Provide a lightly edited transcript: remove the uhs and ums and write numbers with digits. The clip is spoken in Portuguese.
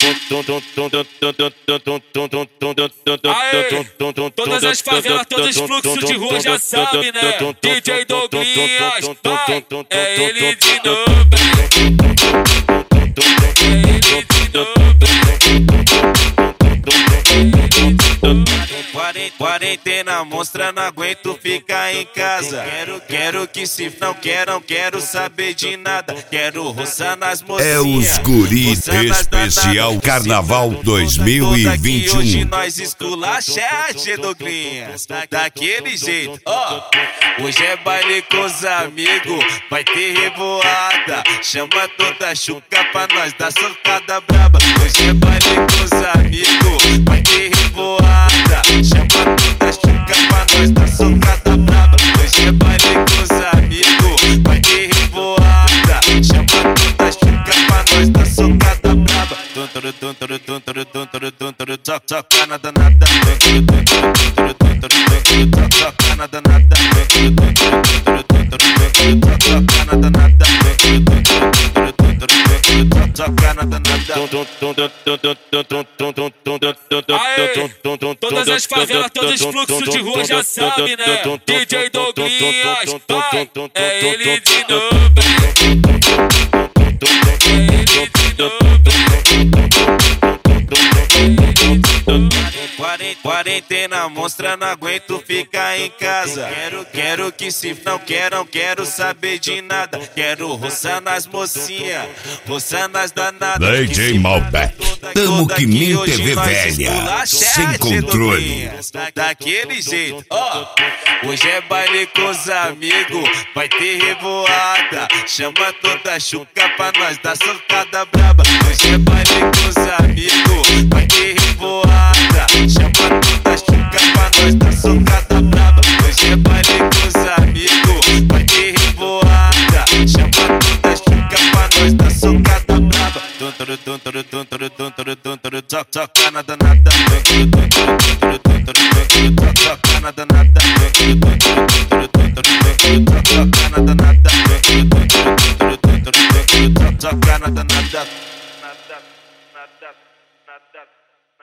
Aê, todas as favelas, todos os fluxos de rua já sabem, né? DJ Douglinhas, pai, é ele de novo. Quarentena monstra, não aguento ficar em casa. Quero que se não quero saber de nada. Quero roçar nas mocinhas. É os Guri Especial Carnaval 2021. Hoje nós esculacha, Douglinhas, daquele jeito, ó. Hoje é baile com os amigos, vai ter revoada. Chama toda a chuca pra nós dar socada braba. Hoje é baile com os amigos, vai ter revoada. Chama toda a chuca pra nós dar socada braba. Hoje é baile com os amigos, vai ter revoada. Chama toda a chuca pra nós dar socada braba. Soca na danada. Soca na danada. Aê, todas as favelas, todos os fluxos de rua já sabem, né? DJ Douglinhas, pai, é ele de novo. Quarentena monstra, não aguento ficar em casa. Quero que se não quero saber de nada. Quero roçar nas mocinhas, roçar nas danadas. DJ Malbec, tamo que nem TV velha, sem controle. Daquele jeito, ó. Hoje é baile com os amigos, vai ter revoada. Chama toda a chuca pra nós dar socada braba. Hoje é baile com os amigos, vai ter revoada. Chama toda a chuca pra nós dar socada braba. Hoje é baile com os amigos, vai ter revoada. Chama toda a chuca pra nós dar socada braba. Soca na danada. Soca na danada. Soca na danada. Soca na danada.